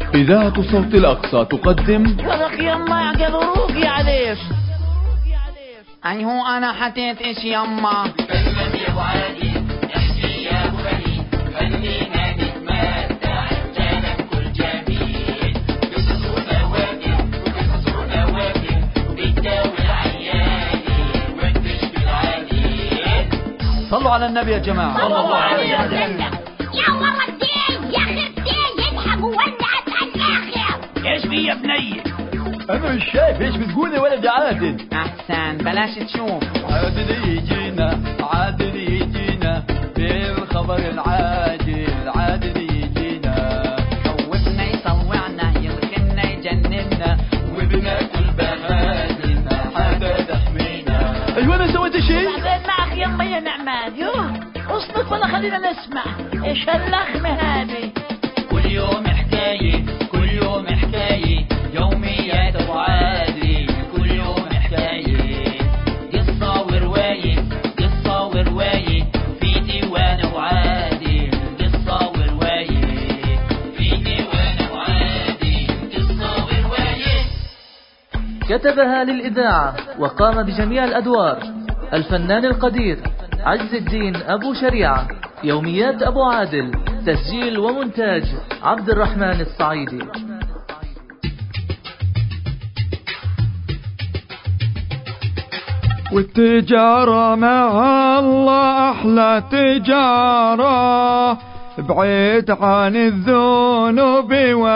إذاعة صوت الأقصى تقدم ولك يما يعقلوك يا عليش. أي هو أنا حتيت إيش يما كلم يا أبو عادي احكي يا أبو غني خلينا نتمتع الجنة كل جميل قصصنا واجب وقصصنا واجب بتداوي العياني وتشفي العليل. صلوا على النبي يا جماعة. صلى الله عليه وسلم. يا مرتين يا خرتين يضحك وولعت على الآخر. ايش في يا بني؟ أنا مش شايف إيش بتقول يا ولد عادل. أحسن بلاش تشوف. عادل يجينا عادل يجينا بالخبر العاجل عادل يجينا خوفنا يطوعنا يلخمنا يجننا وبناكل بهادلنا حدا تحمينا. أيوة أنا سويت شيء؟ بعدين معك يما يا نعمان. يوه اصمت ولا خلينا نسمع ايش هاللخمة هذه. كل يوم حكاية كل يوم حكاية يوميات أبو عادل كل يوم حكاية قصة ورواية قصة ورواية في ديوان أبو عادل قصة ورواية في ديوان أبو عادل قصة ورواية. كتبها للإذاعة وقام بجميع الأدوار الفنان القدير عز الدين أبو شريعة. يوميات أبو عادل، تسجيل ومونتاج عبد الرحمن الصعيدي. والتجارة مع الله أحلى تجارة بعيد عن الذنوب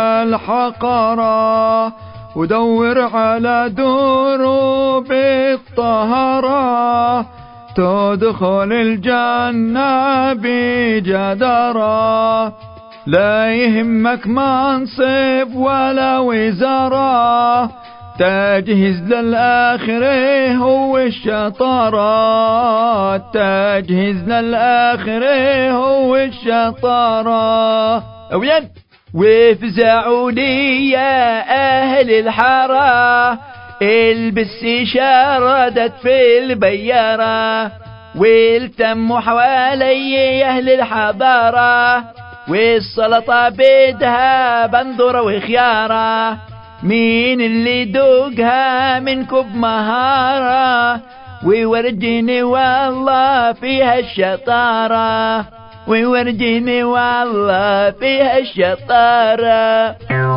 والحقرة ودور على دروب الطهرة تدخل الجنة بجدارة. لا يهمك منصب ولا وزارة تجهز للآخرة هو الشطارة تجهز للآخرة هو الشطارة. أوين وافزعوا لي يا أهل الحارة البس شردت في البيارة والتموا حوالي يا أهل الحضارة والسلطة بدها بندرة وخيارة مين اللي دوقها منكم بمهارة ويورجيني والله فيها الشطارة ويورجيني والله فيها الشطارة.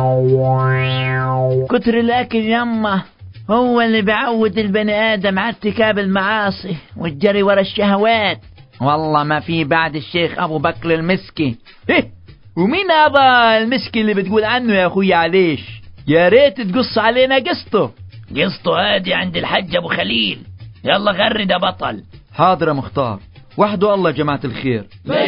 كتر الأكل يما هو اللي بعود البني آدم على ارتكاب المعاصي والجري ورا الشهوات. والله ما في بعد الشيخ أبو بكر المسكي. ومين أبا المسكي اللي بتقول عنه يا أخوي عليش؟ يا ريت تقص علينا قصته. قصته هادي عند الحج أبو خليل. يلا غرد يا بطل. حاضر يا مختار. وحده الله جماعة الخير.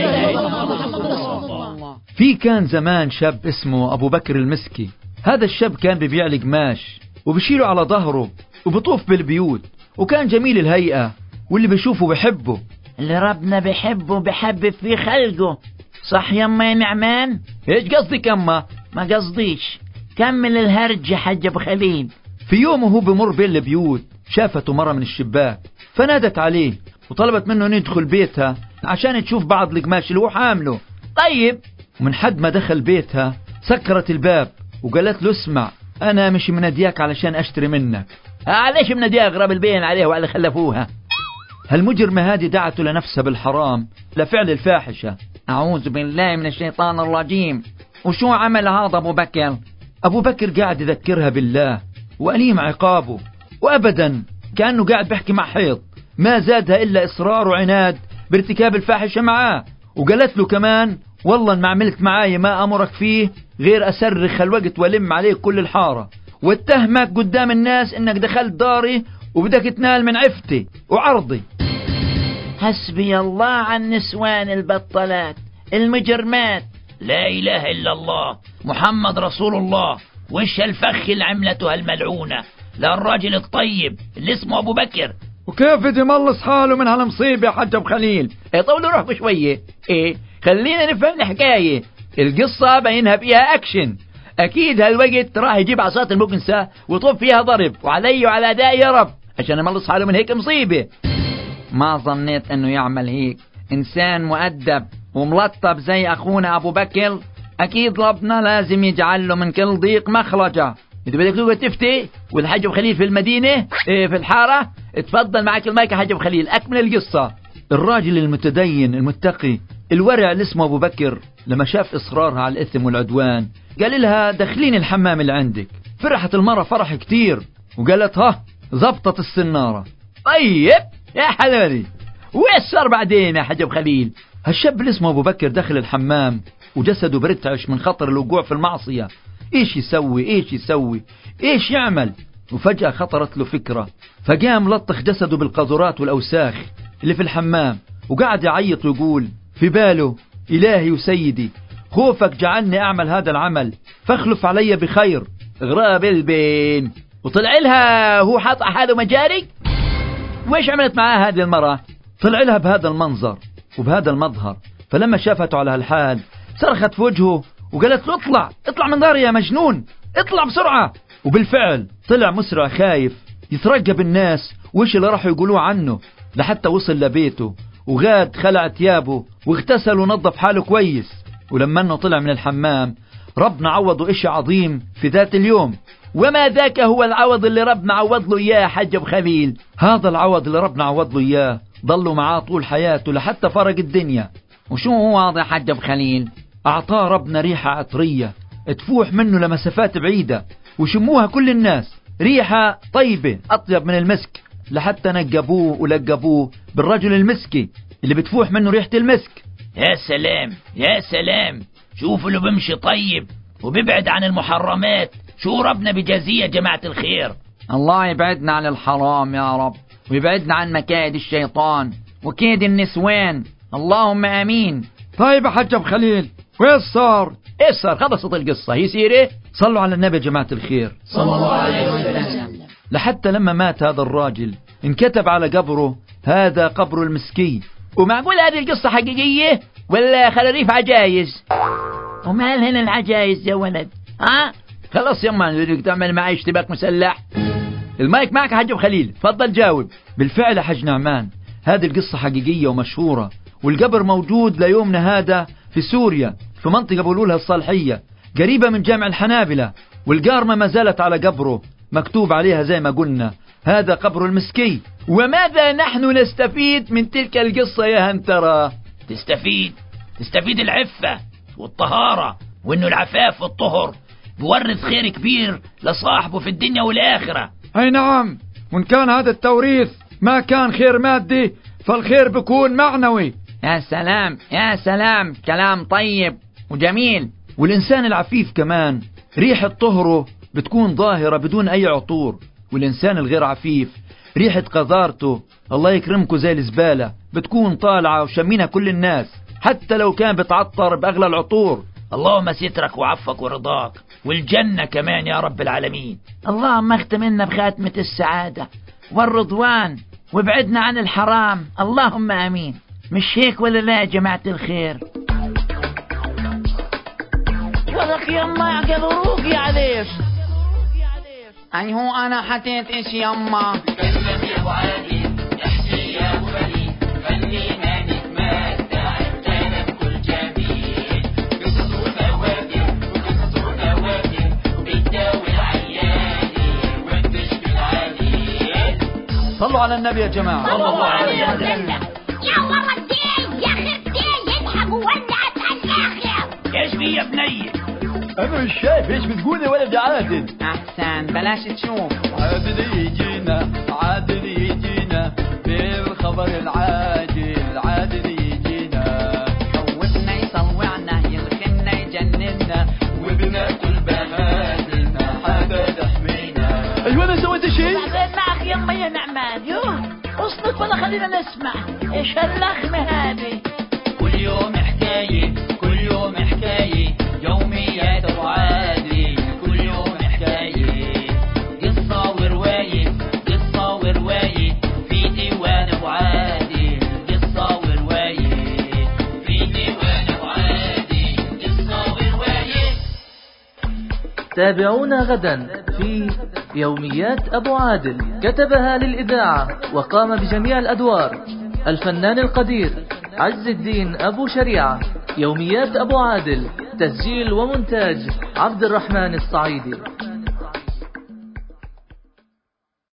في كان زمان شاب اسمه أبو بكر المسكي. هذا الشاب كان ببيع القماش وبشيله على ظهره وبطوف بالبيوت وكان جميل الهيئة واللي بيشوفه بحبه. اللي ربنا بحبه بحبب فيه خلقه. صح يما يا نعمان؟ ايش قصدك يما؟ ما قصديش. كمل الهرج يا حج أبو خليل. في يوم وهو بمر بين البيوت شافته مرة من الشباك فنادت عليه وطلبت منه أن يدخل بيتها عشان تشوف بعض القماش اللي هو حامله. طيب. ومن حد ما دخل بيتها سكرت الباب وقالت له اسمع أنا مش منادياك علشان أشتري منك. ليش مناديها أغرب البين عليه وعلى خلفوها؟ هالمجرمة هذه دعته لنفسها بالحرام لفعل الفاحشة. أعوذ بالله من الشيطان الرجيم. وشو عمل هذا أبو بكر؟ أبو بكر قاعد يذكرها بالله وأليم عقابه وأبدا كأنه قاعد بيحكي مع حيط. ما زادها إلا إصرار وعناد بارتكاب الفاحشة معاه. وقالت له كمان والله ما عملت معاي ما أمرك فيه غير أسرخ الوقت ولم عليك كل الحارة واتهمك قدام الناس إنك دخلت داري وبدك تنال من عفتي وعرضي. حسبي الله عن النسوان البطلات المجرمات. لا إله إلا الله محمد رسول الله. وش الفخ اللي عملته هالملعونة للراجل الطيب اللي اسمه أبو بكر. وكيف يتملص حاله من هالمصيبة يا حج أبو خليل؟ طولوا روحكم شوية. خلينا نفهم الحكاية. القصة بينها فيها أكشن. أكيد هالوقت راح يجيب عصات المكنسة ويطب فيها ضرب وعلي وعلى داء يا رب عشان يملص حاله من هيك مصيبة. ما ظنيت أنه يعمل هيك. إنسان مؤدب وملطب زي أخونا أبو بكر أكيد ربنا لازم يجعل له من كل ضيق مخرجة. انت بدك تقعد تفتي والحاج أبو خليل في المدينة في الحارة؟ اتفضل معك المايك يا حاج أبو خليل، أكمل القصة. الراجل المتدين المتقي الورع اللي اسمه أبو بكر لما شاف إصرارها على الإثم والعدوان قال لها دخلين الحمام اللي عندك. فرحت المرة فرح كتير وقالت ها زبطت السنارة. طيب يا حلالي وإيش صار بعدين يا حاج أبو خليل؟ هالشاب اللي اسمه أبو بكر دخل الحمام وجسده برتعش من خطر الوقوع في المعصية. إيش يسوي إيش يعمل؟ وفجأة خطرت له فكرة، فقام لطخ جسده بالقاذورات والأوساخ اللي في الحمام وقعد يعيط ويقول في باله إلهي وسيدي خوفك جعلني أعمل هذا العمل فاخلف علي بخير. غراب البين. وطلع لها هو حاط حاله مجاري. وإيش عملت معاه هذه المرة؟ طلع لها بهذا المنظر وبهذا المظهر، فلما شافته على هالحال صرخت في وجهه وقالت له اطلع من داري يا مجنون، اطلع بسرعة. وبالفعل طلع مسرع خايف يترقب الناس وإيش اللي راحوا يقولوه عنه، لحتى وصل لبيته وغاد خلع ثيابه واغتسل ونظف حاله كويس. ولما انه طلع من الحمام ربنا عوضه إشي عظيم في ذات اليوم. وما ذاك هو العوض اللي ربنا عوض له إياه حج أبو خليل؟ هذا العوض اللي ربنا عوض له إياه ضلوا معاه طول حياته لحتى فرق الدنيا. وشو هو هذا حج أبو خليل؟ أعطاه ربنا ريحة عطرية تفوح منه لمسافات بعيدة وشموها كل الناس، ريحة طيبة أطيب من المسك، لحتى نقبوه ولقبوه بالرجل المسكي اللي بتفوح منه ريحة المسك. يا سلام يا سلام، شوفوا اللي بمشي طيب وبيبعد عن المحرمات، شو ربنا بجازيه يا جماعة الخير. الله يبعدنا عن الحرام يا رب، ويبعدنا عن مكائد الشيطان وكيد النسوان، اللهم آمين. طيب يا حج أبو خليل وإيش صار؟ إيش صار؟ خلصت القصة هي سيرة. صلوا على النبي يا جماعة الخير صلى الله عليه وسلم. لحتى لما مات هذا الراجل انكتب على قبره هذا قبر المسكي. ومعقول هذه القصة حقيقية ولا خلاريف عجايز؟ ومال هنا العجايز يا ولد؟ خلاص يما بدك تعمل معي اشتباك مسلح. المايك معك يا حج أبو خليل، تفضل جاوب. بالفعل يا حج نعمان هذه القصة حقيقية ومشهورة، والقبر موجود ليومنا هذا في سوريا في منطقة بيقولوا لها الصالحية قريبة من جامع الحنابلة، والقارمة ما زالت على قبره مكتوب عليها زي ما قلنا هذا قبر المسكي. وماذا نحن نستفيد من تلك القصة يا هنترى؟ تستفيد العفة والطهارة، وإنه العفاف والطهر بورث خير كبير لصاحبه في الدنيا والآخرة. أي نعم، وإن كان هذا التوريث ما كان خير مادي فالخير بيكون معنوي. يا سلام يا سلام، كلام طيب وجميل. والإنسان العفيف كمان ريحة طهره بتكون ظاهرة بدون أي عطور، والإنسان الغير عفيف ريحة قذارته الله يكرمكم زي الزبالة بتكون طالعة وشمينها كل الناس حتى لو كان بتعطر بأغلى العطور. اللهم سترك وعفك ورضاك والجنة كمان يا رب العالمين. اللهم اختم لنا بخاتمة السعادة والرضوان وابعدنا عن الحرام، اللهم آمين. مش هيك ولا لا يا جماعة الخير؟ ولك يما قالوا روقي عليك. أي هو أنا حتيت إيش يما؟ كلم يا أبو عادل احكي يا أبو وليد، خلينا نتمتع بكلام كل جميل، قصص وفواكه وقصص وفواكه وبتداوي العياني وبتشفي العليل. صلوا على النبي يا جماعة صلى الله عليه وسلم. يا ورتين يا خرتين يذهب ولعت الآخر. ايش في يا بني؟ أنا مش شايف إيش بتقول يا ولد عادل. أحسن بلاش تشوف. عادل يجينا بالخبر العاجل، عادل يجينا خوفنا يصوعنا يلخنا يجننا وبناكل بهادلنا حاجة تحمينا. أيوة أنا سويت شيء؟ بعدين معك يما يا نعمان. يوه اصبر ولا خلينا نسمع ايش هاللخمة هذه. كل يوم حكاية كل يوم حكاية، يوميات أبو عادل كل يوم حكاية، قصة ورواية قصة ورواية في ديوان أبو عادل، قصة ورواية في ديوان أبو عادل، قصة ورواية. تابعونا غدا في يوميات أبو عادل، كتبها للإذاعة وقام بجميع الأدوار الفنان القدير عز الدين أبو شريعة. يوميات أبو عادل تسجيل ومونتاج عبد الرحمن الصعيدي.